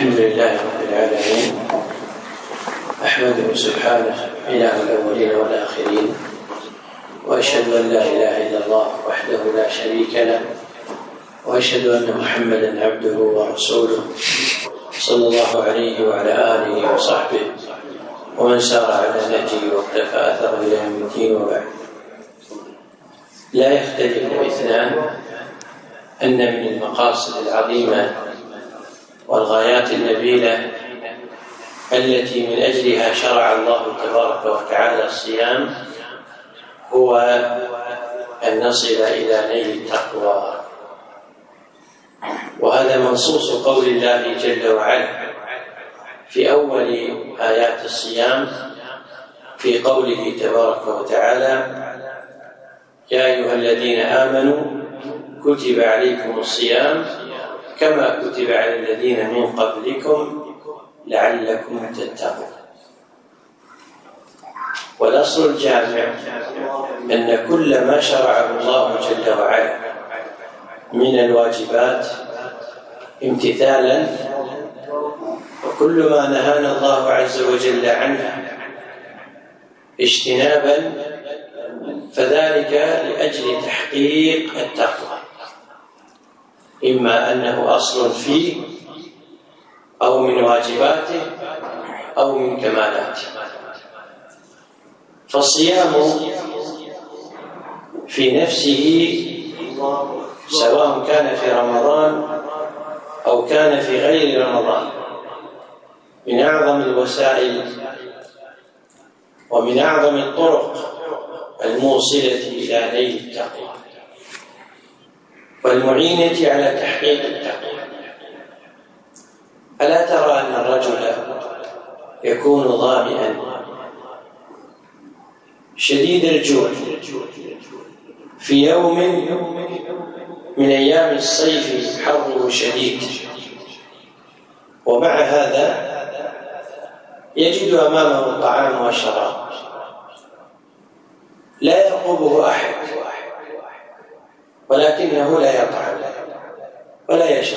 الحمد لله رب العالمين، أحمده سبحانه إله الأولين والآخرين، وأشهد أن لا إله إلا الله وحده لا شريك له، وأشهد أن محمدا عبده ورسوله صلى الله عليه وعلى آله وصحبه ومن سار على نهجه واقتفى أثره إلى يوم الدين. وبعد، لا يختلف اثنان أن من المقاصد العظيمة والغايات النبيلة التي من أجلها شرع الله تبارك وتعالى الصيام هو أن نصل إلى نيل التقوى، وهذا منصوص قول الله جل وعلا في أول آيات الصيام في قوله تبارك وتعالى: يا أيها الذين آمنوا كتب عليكم الصيام كما كتب على الذين من قبلكم لعلكم تتقون. والأصل الجامع أن كل ما شرعه الله جل وعلا من الواجبات امتثالا، وكل ما نهانا الله عز وجل عنه اجتنابا، فذلك لأجل تحقيق التقوى، إما أنه أصل فيه أو من واجباته أو من كمالاته. فالصيام في نفسه سواء كان في رمضان أو كان في غير رمضان من أعظم الوسائل ومن أعظم الطرق الموصلة إلى نيل التقوى والمعينة على تحقيق التقوى. ألا ترى أن الرجل يكون ظامئا شديد الجوع في يوم من أيام الصيف حره شديد، ومع هذا يجد أمامه الطعام والشراب، لا يرقبه أحد، ولكنه لا يطعم ولا يشرب.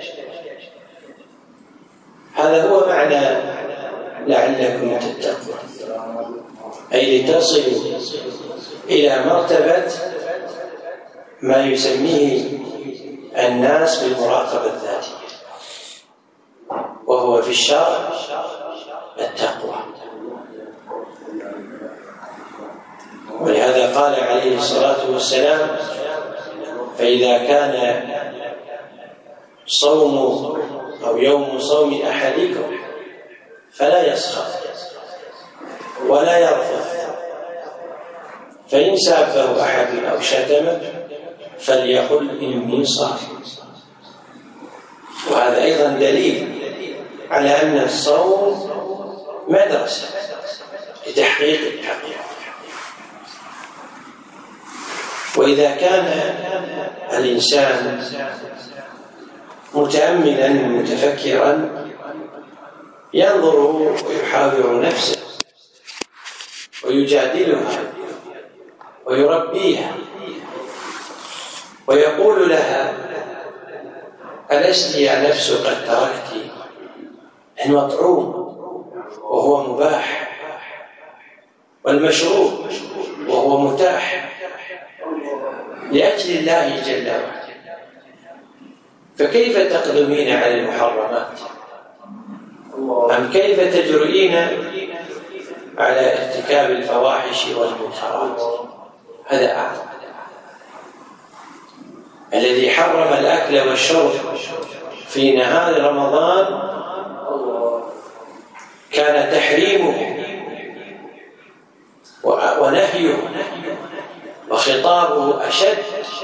هذا هو معنى لعلكم تتقون، أي لتصلوا إلى مرتبة ما يسميه الناس بالمراقبة الذاتية، وهو في الشرع التقوى. ولهذا قال عليه الصلاة والسلام: فإذا كان صوم أو يوم صوم أحدكم فلا يسخط ولا يرفث، فإن سابه أحد أو شتمه فليقل إني صائم. وهذا أيضا دليل على أن الصوم مدرسة لتحقيق التقوى. وإذا كان الإنسان متأملا متفكرا ينظر ويحاور نفسه ويجادلها ويربيها ويقول لها: ألست يا نفس قد تركت المطعوم وهو مباح والمشروب وهو متاح لأجل الله جل وعلا، فكيف تقدمين على المحرمات؟ أم كيف تجرؤين على ارتكاب الفواحش والمنكرات؟ هذا أعظم. الذي حرم الأكل والشرب في نهار رمضان كان تحريمه ونهيه وخطابه أشد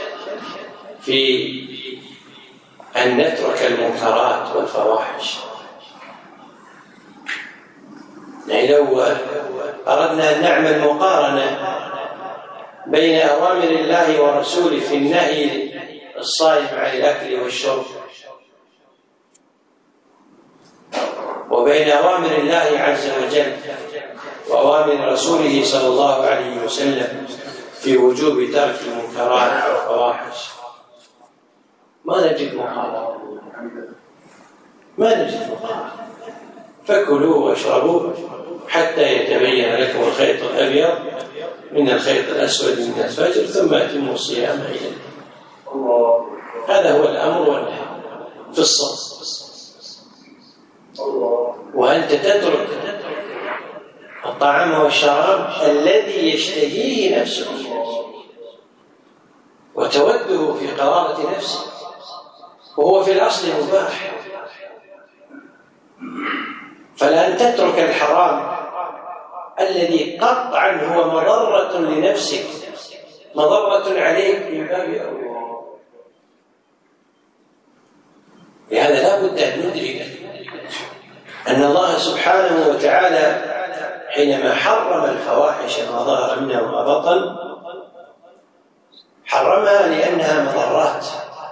في أن نترك المنكرات والفواحش. يعني لو أردنا أن نعمل مقارنة بين أوامر الله ورسوله في النهي الصائم عن الأكل والشرب وبين أوامر الله عز وجل وأوامر رسوله صلى الله عليه وسلم في وجوب ترك المنكرات والفواحش، ما نجد مقارنة. ما نجد فقهاء. فكلوا واشربوا حتى يتبين لكم الخيط الأبيض من الخيط الأسود من الفجر ثم أتموا الصيام إلى الليل. هذا هو الأمر والنهي في الصوم. وأنت تترك الطعام والشراب الذي يشتهيه نفسك وتوده في قرارة نفسك، وهو في الأصل مباح. فلأن تترك الحرام الذي قطعا هو مضرة لنفسك مضرة عليك من باب أولى. لهذا لا بد أن ندرك أن الله سبحانه وتعالى حينما حرم الفواحش ما ظهر منها وما بطن حرمها لأنها مضرات،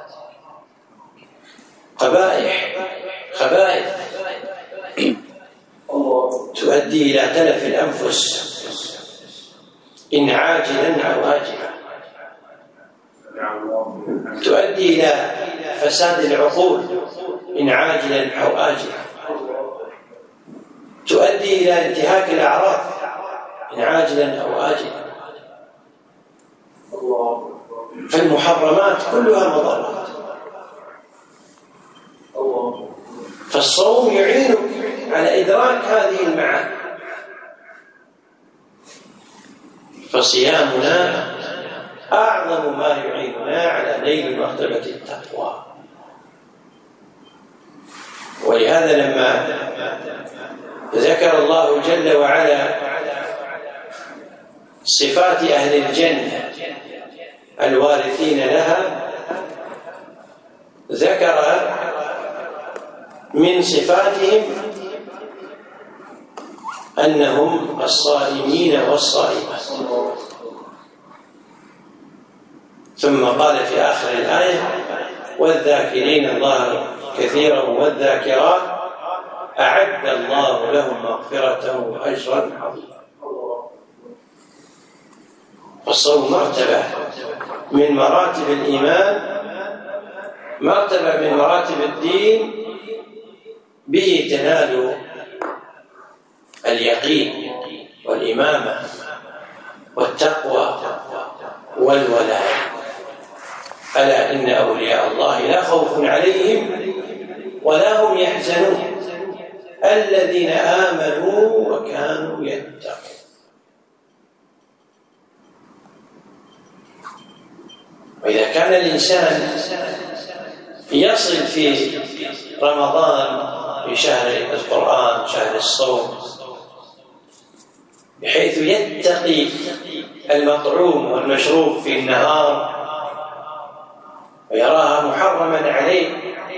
قبائح، خبائث تؤدي إلى تلف الأنفس إن عاجلا أو آجلا، تؤدي إلى فساد العقول إن عاجلا أو آجلا، تؤدي إلى انتهاك الأعراض إن عاجلا أو آجلا. فالمحرمات كلها مضرات. فالصوم يعينك على إدراك هذه المعاني. فصيامنا أعظم ما يعيننا على نيل مرتبة التقوى. ولهذا لما ذكر الله جل وعلا صفات أهل الجنة الوارثين لها ذكر من صفاتهم أنهم الصائمين والصائمات، ثم قال في آخر الآية والذاكرين الله كثيرا والذاكرات أعد الله لهم مغفرة وأجرا عظيما. فالصوم مرتبة من مراتب الإيمان، مرتبة من مراتب الدين، به تنال اليقين والإمامة والتقوى والولاء. ألا إن أولياء الله لا خوف عليهم ولا هم يحزنون الذين آمنوا وكانوا يتقون. وإذا كان الإنسان يصل في رمضان في شهر القرآن شهر الصوم بحيث يتقي المطعوم والمشروب في النهار ويراها محرما عليه،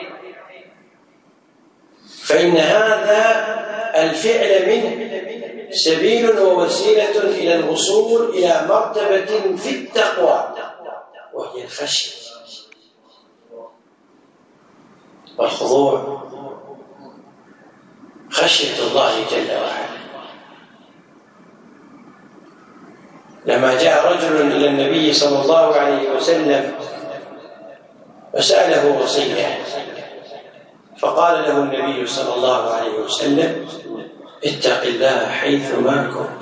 فإن هذا الفعل منه سبيل ووسيلة إلى الوصول إلى مرتبة في التقوى وهي الخشية والخضوع، خشية الله جل وعلا. لما جاء رجل إلى النبي صلى الله عليه وسلم وسأله وصية، فقال له النبي صلى الله عليه وسلم اتق الله حيثما كنت.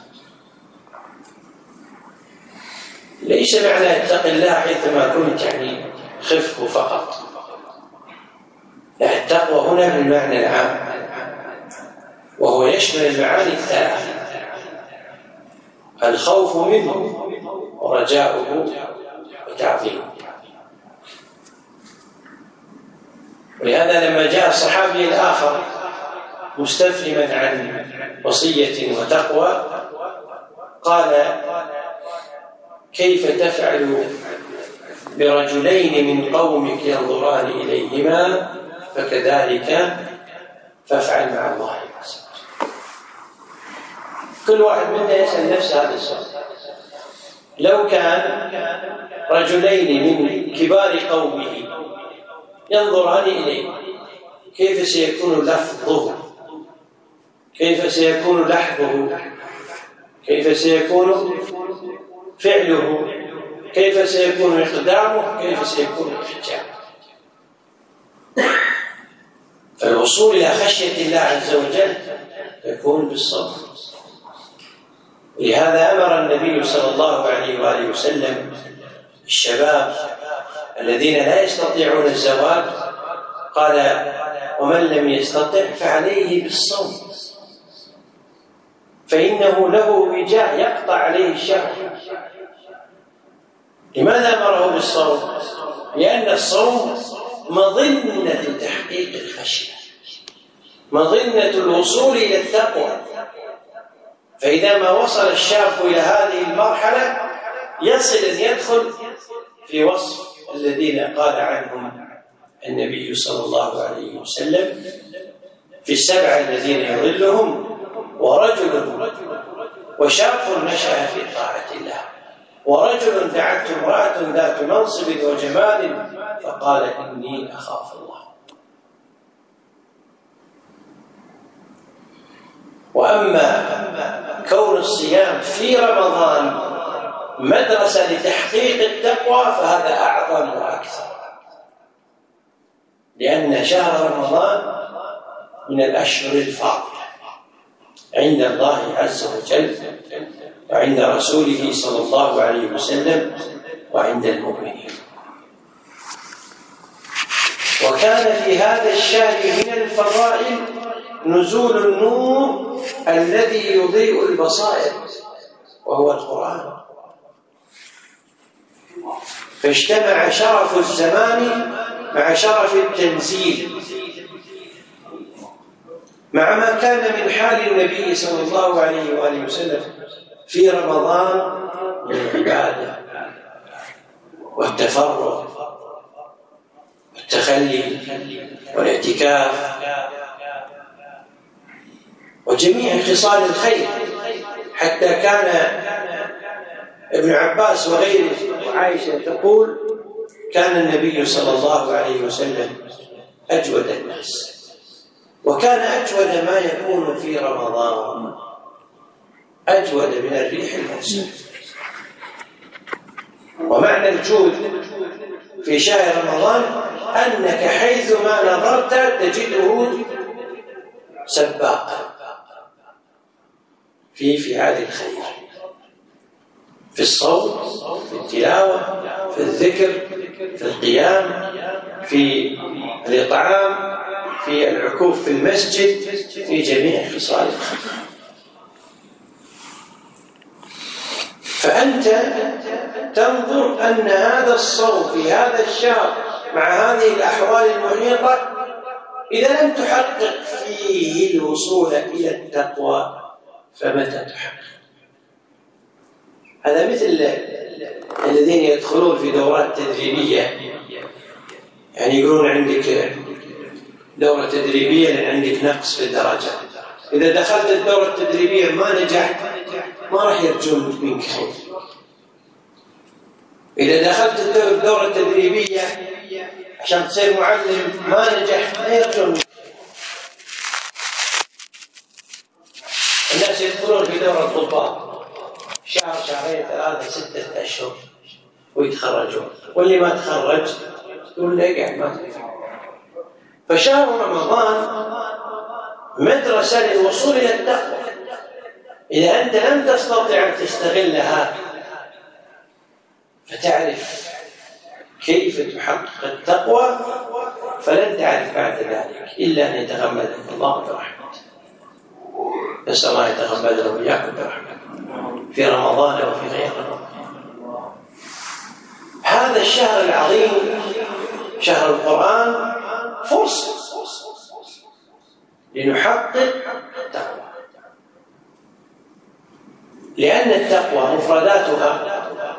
ليس معنى اتق الله حيثما كنت يعني خفه فقط، لا، التقوى هنا بالمعنى العام وهو يشمل المعاني الثلاثة: الخوف منه ورجاؤه وتعظيمه. ولهذا لما جاء الصحابي الآخر مستفهما عن وصية وتقوى قال كيف تفعل برجلين من قومك ينظران إليهما فكذلك فافعل مع الله عز وجل. كل واحد منا يسأل نفسه هذا السؤال: لو كان رجلين من كبار قومه ينظران إليه كيف سيكون لفظه، كيف سيكون لحظه، كيف سيكون فعله، كيف سيكون إقدامه، كيف سيكون إحجامه. فالوصول إلى خشية الله عز وجل يكون بالصبر. لهذا أمر النبي صلى الله عليه وآله وسلم الشباب الذين لا يستطيعون الزواج، قال: ومن لم يستطع فعليه بالصوم، فإنه له وجاء يقطع عليه الشهوة. لماذا أمره بالصوم؟ لأن الصوم مظنة تحقيق الخشية، مظنة الوصول إلى التقوى. فإذا ما وصل الشاب إلى هذه المرحلة يصل أن يدخل في وصف الذين قال عنهم النبي صلى الله عليه وسلم في السبعة الذين يظلهم: ورجل وشاب نشأ في طاعة الله، ورجل دعته امرأة ذات منصب وجمال فقال: إني أخاف الله. وأما كون الصيام في رمضان مدرسة لتحقيق التقوى فهذا أعظم وأكثر، لأن شهر رمضان من الأشهر الفاضلة عند الله عز وجل وعند رسوله صلى الله عليه وسلم وعند المؤمنين. وكان في هذا الشهر من الفضائل نزول النور الذي يضيء البصائر وهو القرآن، فاجتمع شرف الزمان مع شرف التنزيل، مع ما كان من حال النبي صلى الله عليه وآله وسلم في رمضان من العبادة والتفرغ والتخلي والاعتكاف وجميع خصال الخير، حتى كان ابن عباس وغيره وعائشة تقول: كان النبي صلى الله عليه وسلم أجود الناس، وكان أجود ما يكون في رمضان، أجود من الريح المرسلة. ومعنى الجود في شهر رمضان أنك حيثما نظرت تجده سباقا في فعال الخير، في الصوم، في التلاوة، في الذكر، في القيام، في الإطعام، في العكوف في المسجد، في جميع خصال الخير. فأنت تنظر أن هذا الصوم في هذا الشهر مع هذه الأحوال المحيطة إذا لم تحقق فيه الوصول إلى التقوى فمتى تحقق؟ هذا مثل الذين يدخلون في دورات تدريبية، يعني يقولون عندك دورة تدريبية لأن عندك نقص في الدرجة، إذا دخلت الدورة التدريبية ما نجحت ما راح يرجون منك خير. إذا دخلت الدورة التدريبية عشان تصير معلم ما نجحت ما يرجون منك. الناس يدخلون في دورة الضباط شهر، شهرين، 3، 6 أشهر ويتخرجون، واللي ما تخرج تقول له قاعد ما تنفع. فشهر رمضان مدرسة للوصول إلى التقوى. إذا أنت لم تستطع أن تستغلها فتعرف كيف تحقق التقوى فلن تعرف بعد ذلك إلا أن يتغمدك الله برحمته. نسأل الله يتغمدنا وإياكم برحمته في رمضان وفي غير رمضان. هذا الشهر العظيم شهر القرآن فرصة لنحقق التقوى، لأن التقوى مفرداتها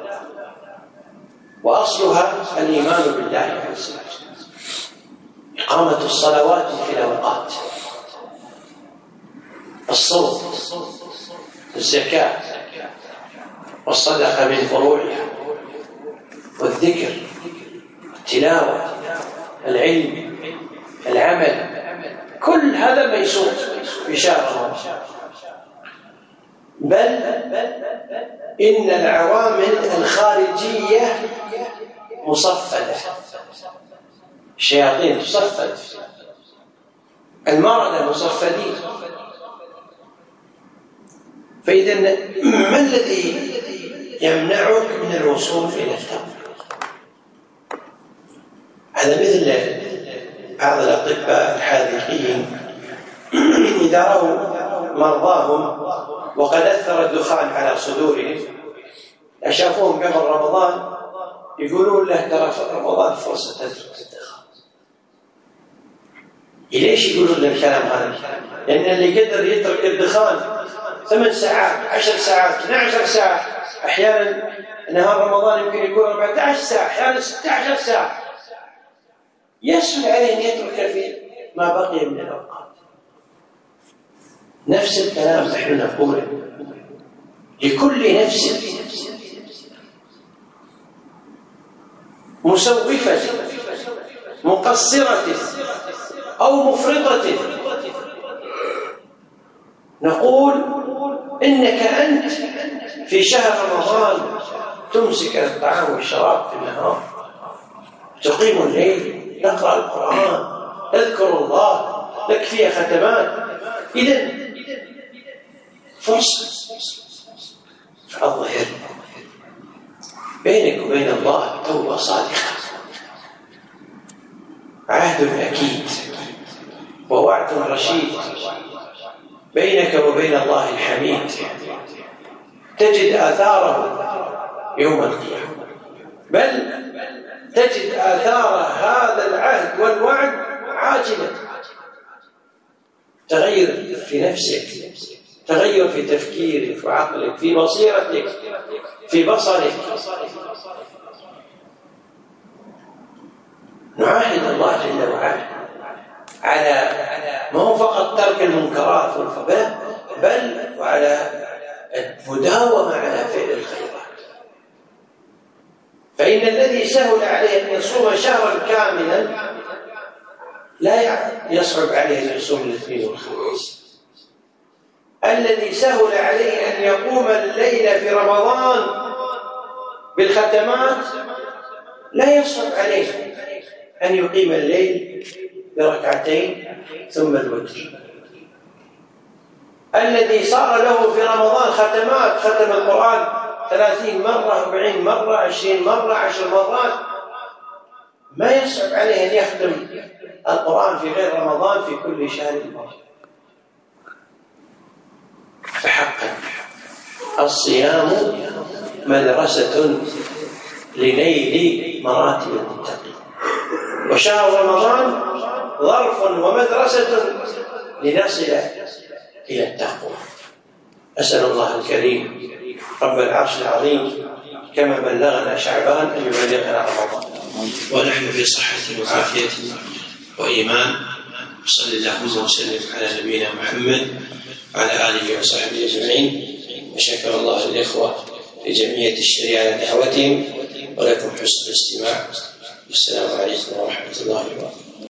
وأصلها الإيمان بالله عز وجل، إقامة الصلوات في الأوقات، الصوم، الزكاة، والصدقة من فروعها، والذكر، التلاوة، العلم، العمل، كل هذا ميسور في شهر رمضان. بل إن العوامل الخارجية مصفدة، الشياطين تصفد المرضى مصفدين. فإذا ما الذي يمنعك من الوصول إلى التقوى؟ هذا مثل بعض الأطباء الحاذقين إذا رأوا مرضاهم وقد أثر الدخان على صدورهم، أشافوهم قبل رمضان يقولون له ترى في رمضان فرصة تترك الدخان. ليش يقولون له الكلام هذا؟ لأن اللي قدر يترك الدخان 8 ساعات 10 ساعات 12 ساعة، أحيانا نهار رمضان يمكن يكون 14 ساعة، أحيانا 16 ساعة، يسهل عليه أن يترك في ما بقي من الأوقات. نفس الكلام نحن نقوله لكل نفس مسوفة مقصرة أو مفرطة، نقول إنك أنت في شهر رمضان تمسك الطعام والشراب في النهار، تقيم الليل، تقرأ القرآن، تذكر الله، لك فيها ختمات. إذن فرصة فالظهر بينك وبين الله توبة صادقة، عهد أكيد ووعد رشيد بينك وبين الله الحميد، تجد آثاره يوم القيامة، بل تجد آثار هذا العهد والوعد عاجلا. تغير في نفسك، تغير في تفكيرك، في عقلك، في بصيرتك، في بصرك. نعاهد الله جل وعلا على ما هو فقط ترك المنكرات والفضائل، بل وعلى المداومة على فعل الخيرات. فإن الذي سهل عليه أن يصوم شهرا كاملا لا يصعب عليه أن يصوم الاثنين والخميس. الذي سهل عليه أن يقوم الليل في رمضان بالختمات لا يصعب عليه أن يقيم الليل بركعتين ثم الوتر. الذي صار له في رمضان ختمات، ختم القرآن 30 مرة 40 مرة 20 مرة 10 مرات، ما يصعب عليه أن يختم القرآن في غير رمضان في كل شهر مرة. فحقا الصيام مدرسة لنيل مراتب المتقين، وشهر رمضان ظرف ومدرسة لنصل إلى التقوى. أسأل الله الكريم رب العرش العظيم كما بلغنا شعبان أن يبلغنا رمضان ونحن في صحة وعافية وإيمان. صلى الله وسلم على نبينا محمد وعلى آله وصحبه أجمعين. وشكر الله الإخوة لجمعية الشريعة على دعوتهم، ولكم حسن الاستماع. والسلام عليكم ورحمة الله وبركاته.